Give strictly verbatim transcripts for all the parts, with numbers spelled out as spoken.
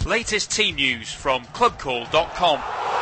Latest team news from club call dot com.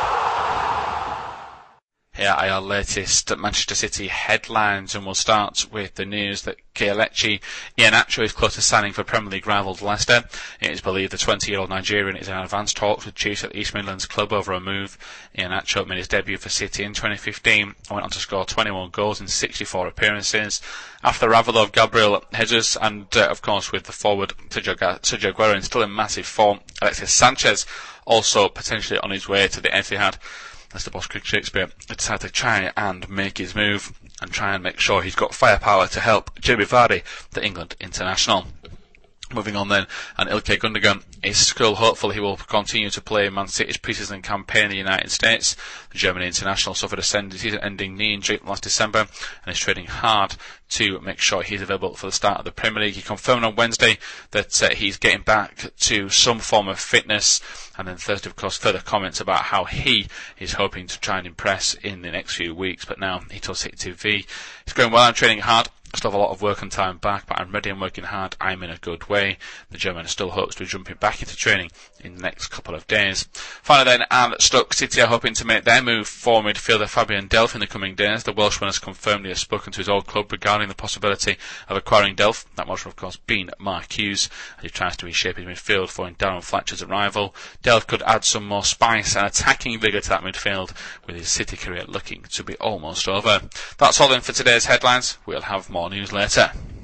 Here are our latest Manchester City headlines, and we'll start with the news that Kelechi Iheanacho is close to signing for Premier League rivals Leicester. It is believed the twenty-year-old Nigerian is in advanced talks with chiefs at East Midlands club over a move. Iheanacho made his debut for City in twenty fifteen and went on to score twenty-one goals in sixty-four appearances. After the arrival of Gabriel Jesus and, uh, of course, with the forward Sergio Aguero still in massive form, Alexis Sanchez also potentially on his way to the Etihad. As the boss, Craig Shakespeare, decided to try and make his move and try and make sure he's got firepower to help Jamie Vardy, the England international. Moving on then, and Ilkay Gundogan is still hopeful he will continue to play Man City's pre-season campaign in the United States. The German international suffered a season-ending knee injury last December and is training hard to make sure he's available for the start of the Premier League. He confirmed on Wednesday that uh, he's getting back to some form of fitness, and then Thursday, of course, further comments about how he is hoping to try and impress in the next few weeks. But now he told City T V, "It's going well, I'm training hard. I still have a lot of work and time back, but I'm ready and working hard. I'm in a good way." The German still hopes to be jumping back into training in the next couple of days. Finally then, and Stoke City are hoping to make their move for midfielder Fabian Delph in the coming days. The Welshman has confirmed he has spoken to his old club regarding the possibility of acquiring Delph. That Welshman, of course, being Mark Hughes, and he tries to reshape his midfield following Darren Fletcher's arrival. Delph could add some more spice and attacking vigour to that midfield, with his City career looking to be almost over. That's all then for today's headlines. We'll have more news later.